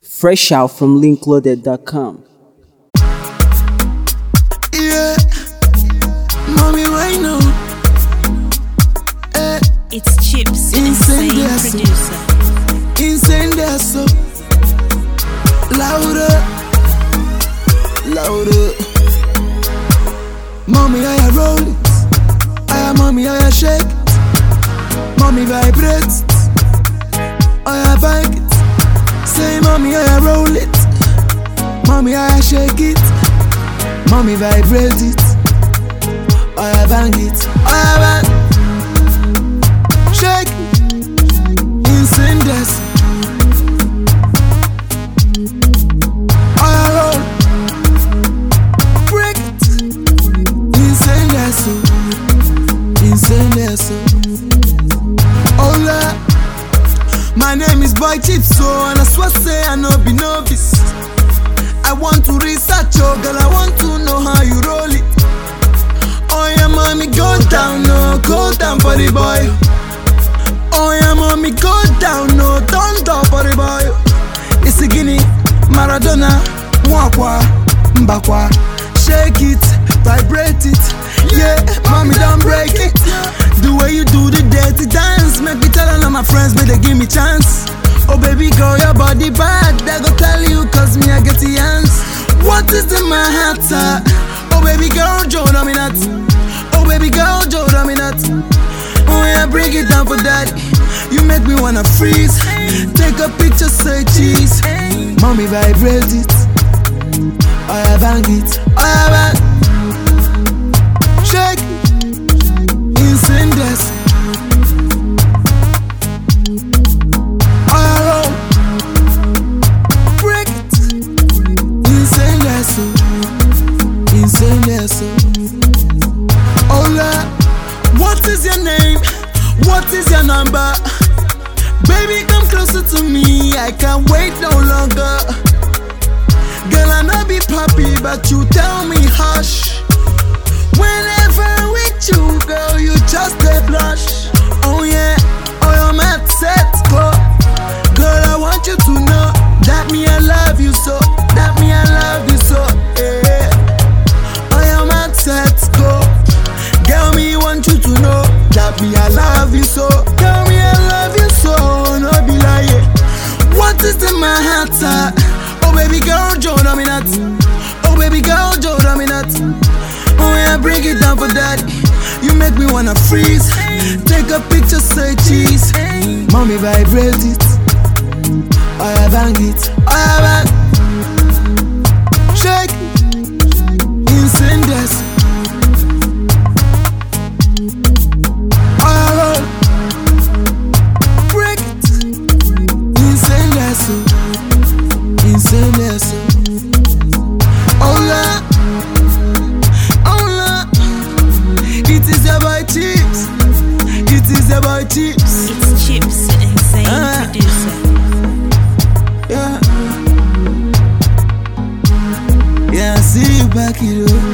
Fresh out from linkloaded.com. Yeah, mommy, right now. It's Chips, insane producer. Insane there, so louder, louder. Mommy, I roll it. Mommy, I shake it. Mommy, vibrate it. I bang it. Say, mommy, I roll it. Mommy, I shake it. Mommy, vibrate it. I bang it. I bang. Shake it. Insane dance. I roll. Break it. Insane dance. Insane dance. Hola. My name is Boy Chips, so and I swear say I no be novice. I want to research your girl, I want to know how you roll it. Oh yeah, mommy, go down, no, go down for the boy. Oh yeah, mommy, go down, no, don't down for the boy. It's a Guinea, Maradona, Mwakwa, Mbakwa. Shake it, vibrate it, yeah, mommy, don't break it. The way you do the dirty dance, make me tell all of my friends, may they give me chance. Oh baby girl, your body bad, they go tell you, cause me I get the hands. What is in my heart? Oh baby girl, Joe Dominant. Oh baby girl, Joe Dominant. Oh yeah, bring it down for daddy. You make me wanna freeze. Take a picture, say cheese. Mommy, vibrate it. I bang it. I bang. Shake it. Insane dance. I roll. Break it. Insane dance. Insane dance. Hola. What is your name? What is your number? Baby, come closer to me. I can't wait no longer. Girl, I know be puppy, but you tell me hush. Whenever with you, girl, you just a blush. Oh yeah, oh you're mad set, go. Girl, I want you to know that me I love you so. That me I love you so. Yeah. Oh you're mad set, go. Girl, me want you to know that me I love you so. Girl, me I love you so. No be lying. What is in my heart? Oh baby girl, Joe Dominant. Oh baby girl, Joe Dominant. Oh yeah, bring it down for daddy. You make me wanna freeze. Take a picture, say cheese. Mommy, vibrate it. I bang it. I bang. Shake it. Insane dance. I roll. Break it. Insane dance. Insane dance. Hola. It is about Chips. It is about Chips. It's Chips, insane producer. Yeah. Yeah, I see you back here.